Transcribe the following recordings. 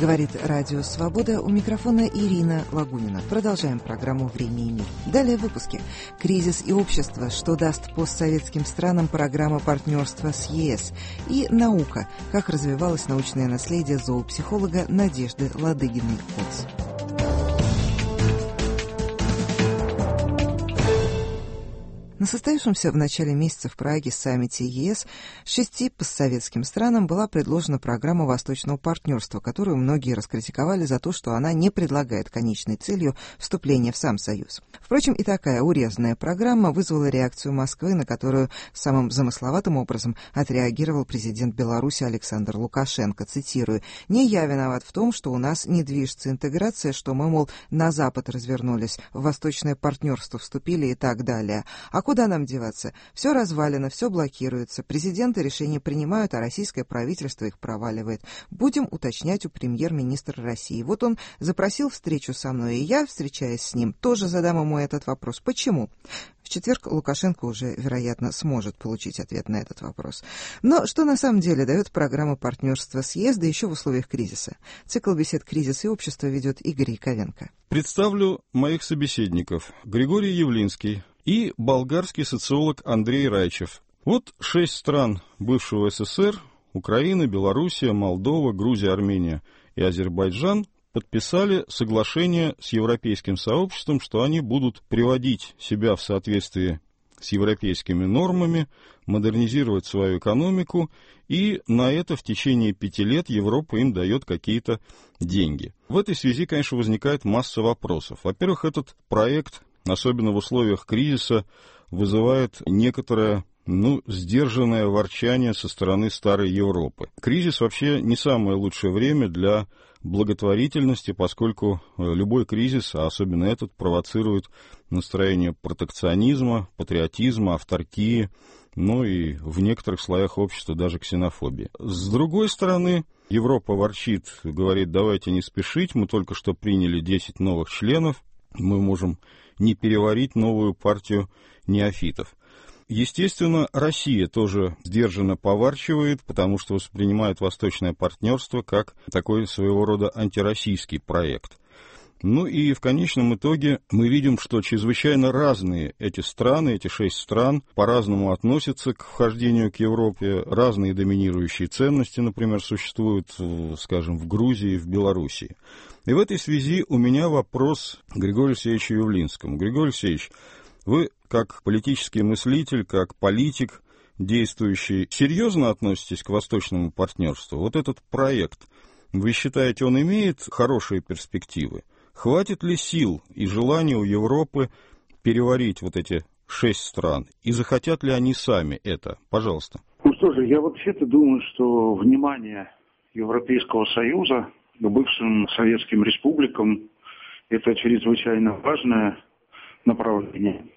Говорит Радио Свобода, у микрофона Ирина Лагунина. Продолжаем программу «Время и мир». Далее в выпуске. Кризис и общество. Что даст постсоветским странам программа партнерства с ЕС? И наука. Как развивалось научное наследие зоопсихолога Надежды Ладыгиной-Коц. На состоявшемся в начале месяца в Праге саммите ЕС 6 постсоветским странам была предложена программа Восточного партнерства, которую многие раскритиковали за то, что она не предлагает конечной целью вступления в сам Союз. Впрочем, и такая урезанная программа вызвала реакцию Москвы, на которую самым замысловатым образом отреагировал президент Беларуси Александр Лукашенко. Цитирую: «Не я виноват в том, что у нас не движется интеграция, что мы, мол, на Запад развернулись, в Восточное партнерство вступили и так далее. А куда нам деваться? Все развалено, все блокируется. Президенты решения принимают, а российское правительство их проваливает. Будем уточнять у премьер-министра России. Вот он запросил встречу со мной, и я, встречаясь с ним, тоже задам ему этот вопрос. Почему?» В четверг Лукашенко уже, вероятно, сможет получить ответ на этот вопрос. Но что на самом деле дает программа партнерства с ЕС, да еще в условиях кризиса? Цикл бесед «Кризис и общество» ведет Игорь Яковенко. Представлю моих собеседников. Григорий Явлинский и болгарский социолог Андрей Райчев. Вот 6 стран бывшего СССР: Украина, Белоруссия, Молдова, Грузия, Армения и Азербайджан подписали соглашение с европейским сообществом, что они будут приводить себя в соответствие с европейскими нормами, модернизировать свою экономику, и на это в течение 5 лет Европа им дает какие-то деньги. В этой связи, конечно, возникает масса вопросов. Во-первых, этот проект, особенно в условиях кризиса, вызывает некоторое, сдержанное ворчание со стороны старой Европы. Кризис вообще не самое лучшее время для благотворительности, поскольку любой кризис, а особенно этот, провоцирует настроение протекционизма, патриотизма, автаркии, и в некоторых слоях общества даже ксенофобии. С другой стороны, Европа ворчит, говорит: давайте не спешить, мы только что приняли 10 новых членов, мы можем не переварить новую партию неофитов. Естественно, Россия тоже сдержанно поворчивает, потому что воспринимает Восточное партнерство как такой своего рода антироссийский проект. И в конечном итоге мы видим, что чрезвычайно разные эти страны, эти 6 стран, по-разному относятся к вхождению к Европе, разные доминирующие ценности, например, существуют, скажем, в Грузии и в Белоруссии. И в этой связи у меня вопрос к Григорию Алексеевичу Явлинскому. Григорий Алексеевич, вы, как политический мыслитель, как политик действующий, серьезно относитесь к Восточному партнерству? Вот этот проект, вы считаете, он имеет хорошие перспективы? Хватит ли сил и желания у Европы переварить вот эти 6 стран? И захотят ли они сами это? Пожалуйста. Что же, я вообще-то думаю, что внимание Европейского Союза к бывшим советским республикам – это чрезвычайно важное направление.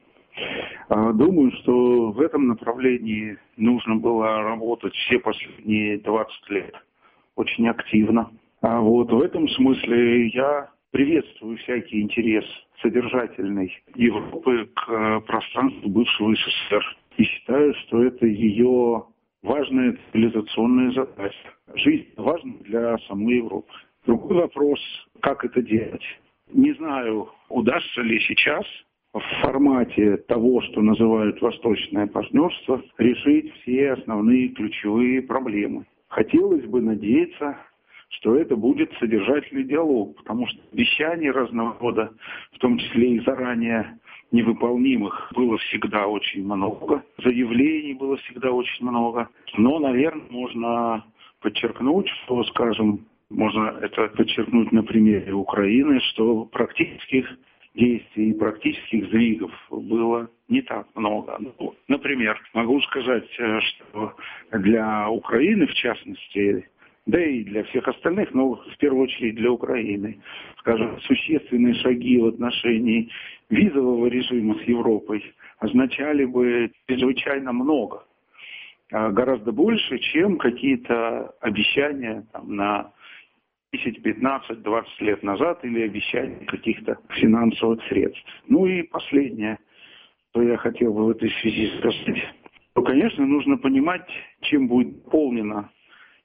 Думаю, что в этом направлении нужно было работать все последние 20 лет очень активно. В этом смысле я приветствую всякий интерес содержательной Европы к пространству бывшего СССР и считаю, что это ее важная цивилизационная задача. Жизнь важна для самой Европы. Другой вопрос, как это делать. Не знаю, удастся ли сейчас в формате того, что называют Восточное партнерство, решить все основные ключевые проблемы. Хотелось бы надеяться, что это будет содержательный диалог, потому что обещаний разного рода, в том числе и заранее невыполнимых, было всегда очень много, заявлений было всегда очень много. Но, наверное, можно подчеркнуть, что, скажем, можно это подчеркнуть на примере Украины, что практических действий и практических сдвигов было не так много. Например, могу сказать, что для Украины, в частности, да и для всех остальных, но в первую очередь для Украины, скажем, существенные шаги в отношении визового режима с Европой означали бы чрезвычайно много. Гораздо больше, чем какие-то обещания на 10, 15, 20 лет назад или обещания каких-то финансовых средств. И последнее, что я хотел бы в этой связи сказать, то, конечно, нужно понимать, чем будет наполнена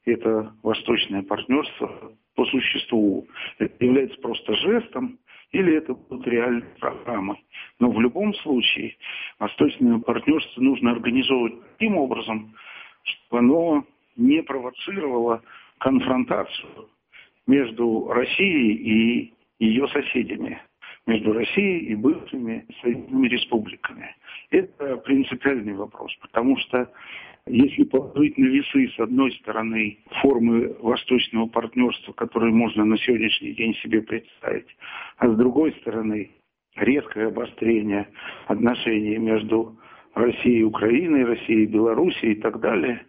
это восточное партнерство по существу. Это является просто жестом, или это будут реальной программой. Но в любом случае восточное партнерство нужно организовывать таким образом, чтобы оно не провоцировало конфронтацию между Россией и ее соседями, между Россией и бывшими союзными республиками. Это принципиальный вопрос, потому что если положить на весы, с одной стороны, формы восточного партнерства, которые можно на сегодняшний день себе представить, а с другой стороны, резкое обострение отношений между Россией и Украиной, Россией и Белоруссией и так далее,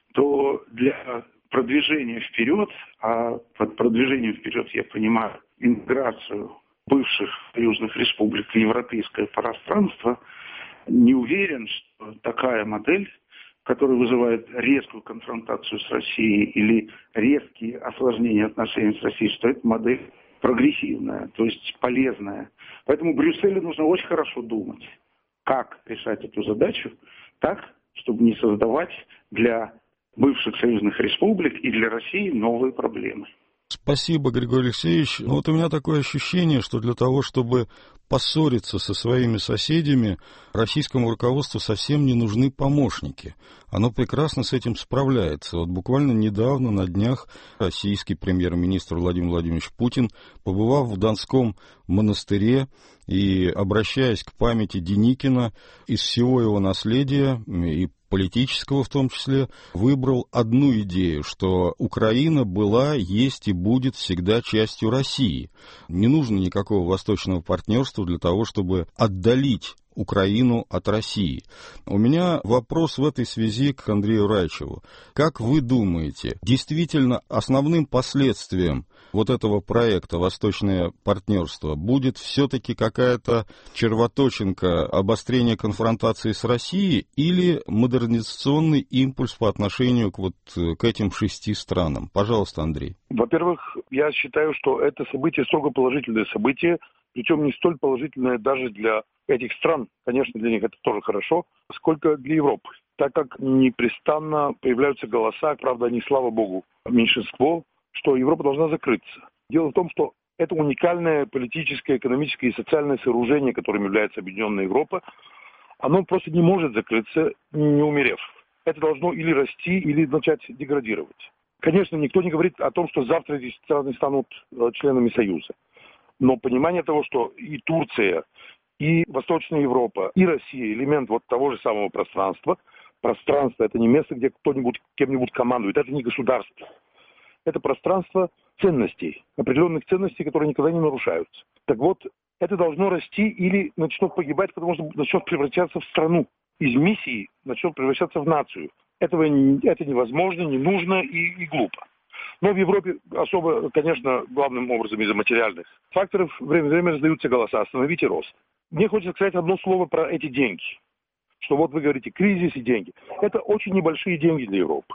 то для продвижения вперед, а под продвижением вперед я понимаю интеграцию бывших союзных республик в европейское пространство, не уверен, что такая модель, которая вызывает резкую конфронтацию с Россией или резкие осложнения отношений с Россией, что это модель прогрессивная, то есть полезная. Поэтому Брюсселю нужно очень хорошо думать, как решать эту задачу так, чтобы не создавать для бывших союзных республик и для России новые проблемы. Спасибо, Григорий Алексеевич. Вот у меня такое ощущение, что для того, чтобы поссориться со своими соседями, российскому руководству совсем не нужны помощники. Оно прекрасно с этим справляется. Вот буквально недавно, на днях, российский премьер-министр Владимир Владимирович Путин, побывав в Донском монастыре и обращаясь к памяти Деникина, из всего его наследия и политического в том числе, выбрал одну идею, что Украина была, есть и будет всегда частью России. Не нужно никакого восточного партнерства для того, чтобы отдалить Украину от России. У меня вопрос в этой связи к Андрею Райчеву. Как вы думаете, действительно основным последствием вот этого проекта «Восточное партнерство» будет все-таки какая-то червоточинка обострения конфронтации с Россией или модернизационный импульс по отношению к этим 6 странам? Пожалуйста, Андрей. Во-первых, я считаю, что это событие строго положительное событие, причем не столь положительное даже для этих стран, конечно, для них это тоже хорошо, сколько для Европы. Так как непрестанно появляются голоса, правда, они, слава богу, меньшинство, что Европа должна закрыться. Дело в том, что это уникальное политическое, экономическое и социальное сооружение, которым является Объединенная Европа, оно просто не может закрыться, не умерев. Это должно или расти, или начать деградировать. Конечно, никто не говорит о том, что завтра эти страны станут членами Союза. Но понимание того, что и Турция, и Восточная Европа, и Россия элемент вот того же самого пространства. Пространство – это не место, где кто-нибудь кем-нибудь командует, это не государство. Это пространство ценностей, определенных ценностей, которые никогда не нарушаются. Так вот, это должно расти или начнет погибать, потому что начнет превращаться в страну. Из миссии начнет превращаться в нацию. Это невозможно, не нужно и глупо. Но в Европе особо, конечно, главным образом из-за материальных факторов время от времени раздаются голоса «остановите рост». Мне хочется сказать одно слово про эти деньги. Что вот вы говорите кризис и деньги. Это очень небольшие деньги для Европы.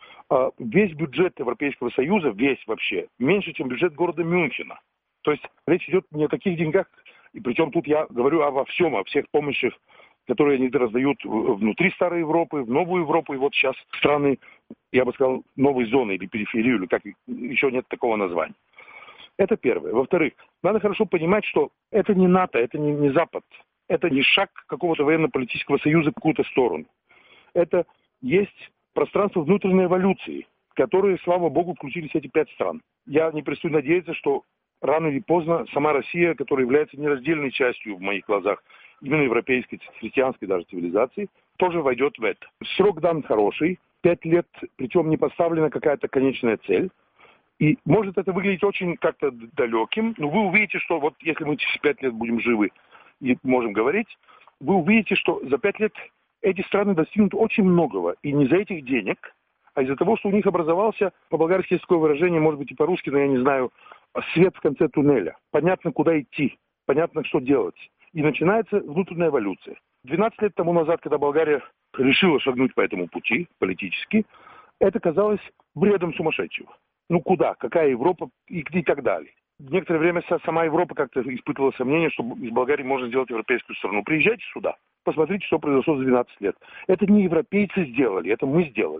Весь бюджет Европейского Союза, весь вообще, меньше, чем бюджет города Мюнхена. То есть речь идет не о таких деньгах, и причем тут я говорю обо всем, о всех помощях, которые они раздают внутри старой Европы, в новую Европу, и вот сейчас страны, я бы сказал, новой зоны или периферию, или как еще нет такого названия. Это первое. Во-вторых, надо хорошо понимать, что это не НАТО, это не Запад. Это не шаг какого-то военно-политического союза в какую-то сторону. Это есть пространство внутренней эволюции, в которые, слава богу, включились эти 5 стран. Я не перестаю надеяться, что рано или поздно сама Россия, которая является нераздельной частью в моих глазах именно европейской, христианской даже цивилизации, тоже войдет в это. Срок дан хороший, 5 лет, причем не поставлена какая-то конечная цель. И может это выглядеть очень как-то далеким, но вы увидите, что вот если мы через 5 лет будем живы и можем говорить, вы увидите, что за 5 лет эти страны достигнут очень многого. И не из-за этих денег, а из-за того, что у них образовался, по-болгарски есть такое выражение, может быть и по-русски, но я не знаю, свет в конце туннеля. Понятно, куда идти, понятно, что делать. И начинается внутренняя эволюция. 12 лет тому назад, когда Болгария решила шагнуть по этому пути политически, это казалось бредом сумасшедшего. Ну куда? Какая Европа и так далее. В некоторое время сама Европа как-то испытывала сомнение, что из Болгарии можно сделать европейскую страну. Приезжайте сюда, посмотрите, что произошло за 12 лет. Это не европейцы сделали, это мы сделали.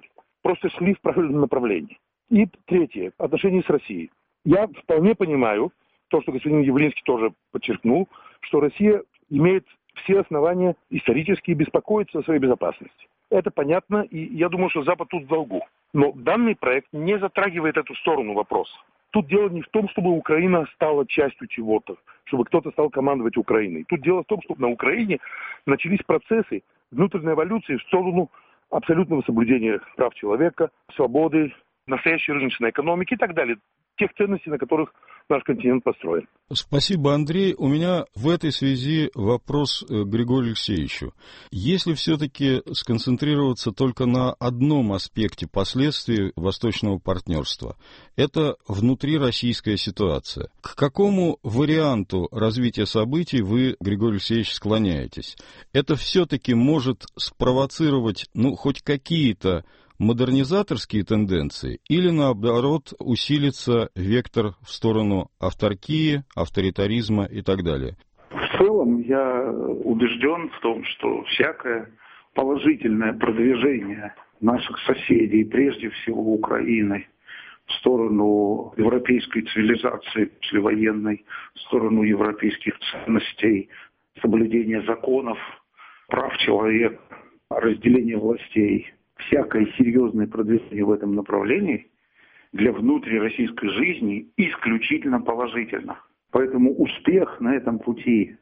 просто шли в правильном направлении. И третье, отношения с Россией. Я вполне понимаю то, что господин Явлинский тоже подчеркнул, что Россия имеет все основания исторически беспокоиться о своей безопасности. Это понятно, и я думаю, что Запад тут в долгу. Но данный проект не затрагивает эту сторону вопроса. Тут дело не в том, чтобы Украина стала частью чего-то, чтобы кто-то стал командовать Украиной. Тут дело в том, что на Украине начались процессы внутренней эволюции в сторону абсолютного соблюдения прав человека, свободы, настоящей рыночной экономики и так далее. Тех ценностей, на которых наш континент построен. Спасибо, Андрей. У меня в этой связи вопрос к Григорию Алексеевичу. Если все-таки сконцентрироваться только на одном аспекте последствий восточного партнерства, это внутрироссийская ситуация. К какому варианту развития событий вы, Григорий Алексеевич, склоняетесь? Это все-таки может спровоцировать, хоть какие-то модернизаторские тенденции или, наоборот, усилится вектор в сторону автаркии, авторитаризма и так далее? В целом я убежден в том, что всякое положительное продвижение наших соседей, прежде всего Украины, в сторону европейской цивилизации послевоенной, в сторону европейских ценностей, соблюдения законов, прав человека, разделения властей, всякое серьезное продвижение в этом направлении для внутрироссийской жизни исключительно положительно. Поэтому успех на этом пути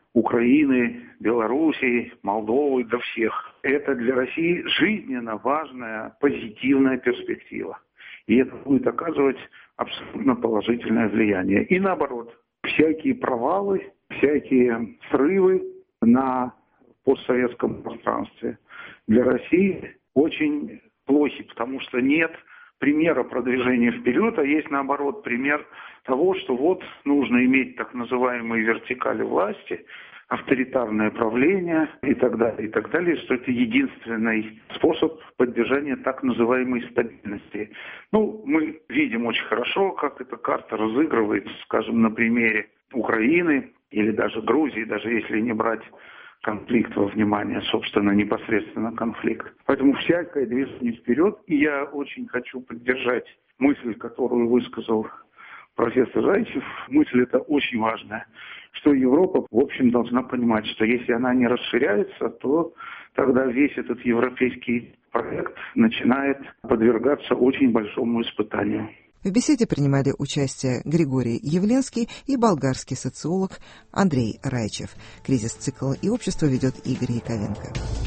Украины, Белоруссии, Молдовы, до всех, это для России жизненно важная, позитивная перспектива. И это будет оказывать абсолютно положительное влияние. И наоборот, всякие провалы, всякие срывы на постсоветском пространстве для России очень плохи, потому что нет примера продвижения вперед, а есть, наоборот, пример того, что вот нужно иметь так называемые вертикали власти, авторитарное правление и так далее, что это единственный способ поддержания так называемой стабильности. Мы видим очень хорошо, как эта карта разыгрывается, скажем, на примере Украины или даже Грузии, даже если не брать конфликт во внимание, собственно, непосредственно конфликт. Поэтому всякое движение вперед, и я очень хочу поддержать мысль, которую высказал профессор Райчев. Мысль эта очень важная, что Европа, в общем, должна понимать, что если она не расширяется, то тогда весь этот европейский проект начинает подвергаться очень большому испытанию. В беседе принимали участие Григорий Явлинский и болгарский социолог Андрей Райчев. «Кризис цикла и общество» ведет Игорь Яковенко.